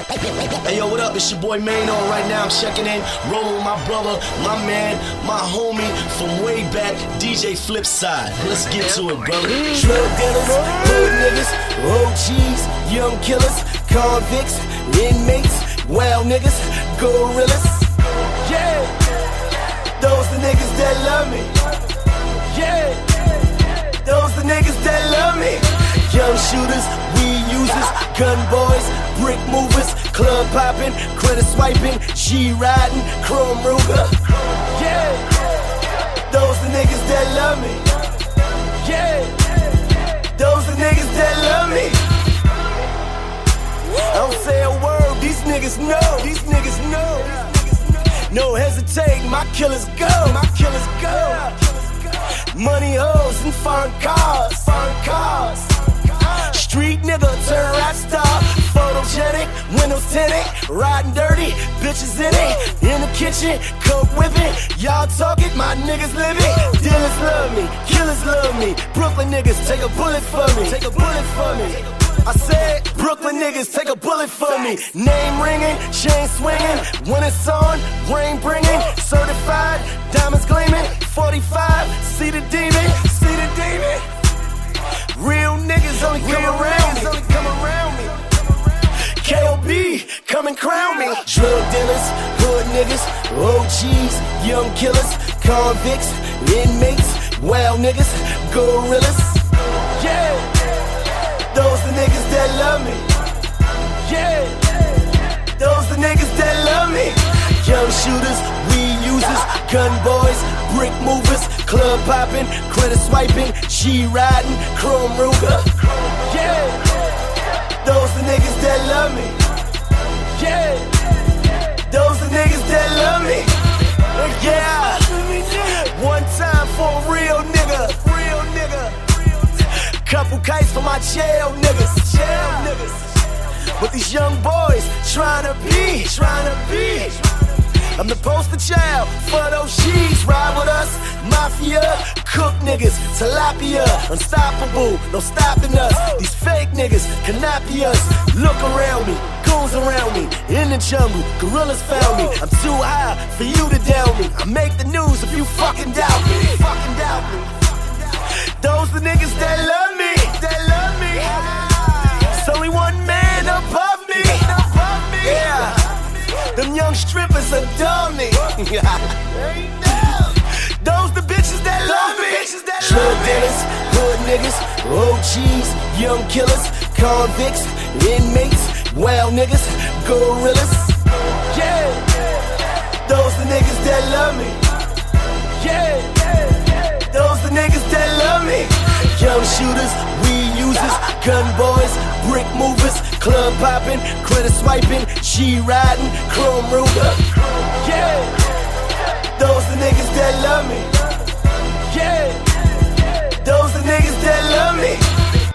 Hey yo, what up? It's your boy Mano. Right now I'm checking in, rolling with my brother, my man, my homie from way back, DJ Flipside. Let's get to it, brother. Drug dealers, hood niggas, OGs, young killers, convicts, inmates, wild niggas, gorillas. Yeah, those the niggas that love me. Yeah, those the niggas that love me. Young shooters, weed users, gun boys, brick movers, club popping, credit swiping, G riding, chrome Ruger. Yeah, those the niggas that love me. Yeah, those the niggas that love me. I don't say a word, these niggas know, these niggas know. No hesitate, my killers go, my killers go. Money hoes and foreign cars, foreign cars. Street nigga turn rap star, photogenic, windows tinted, riding dirty, bitches in it, in the kitchen, coke whipping, y'all talking, my niggas living. Dealers love me, killers love me, Brooklyn niggas take a bullet for me, take a bullet for me. I said, Brooklyn niggas take a bullet for me. Name ringing, chain swinging, when it's on, rain bringing, certified, diamonds gleaming, 45, see the demon, see the demon. Real niggas only come around me. K.O.B. come and crown me. Drug dealers, hood niggas, OGs, young killers, convicts, inmates, wild niggas, gorillas. Yeah, those the niggas that love me. Yeah, those the niggas that love me. Young shooters, weed users, gun boys, brick movers, club popping, credit swiping, G riding, chrome Ruger. Yeah, those the niggas that love me. Yeah, those the niggas that love me. Yeah, one time for a real nigga, real nigga. Couple kites for my jail niggas, jail niggas. But these young boys tryna be. I'm the poster child for those G's. Ride with us, mafia, cook niggas, tilapia, unstoppable, no stopping us. These fake niggas cannot be us. Look around me, goons around me, in the jungle, gorillas found me. I'm too high for you to doubt me. I make the news if you fucking doubt me. Fucking doubt me. Those the niggas that love me, that love me. There's only one man above me. Yeah. Them young strippers adore me. Those the bitches that love me. Drug dealers, hood niggas, OGs, young killers, convicts, inmates, wild niggas, gorillas. Yeah, those the niggas that love me. Yeah, those the niggas that love me. Young shooters, weed users, gun boys, brick movers, club popping, credit swiping, G riding, chrome Ruger.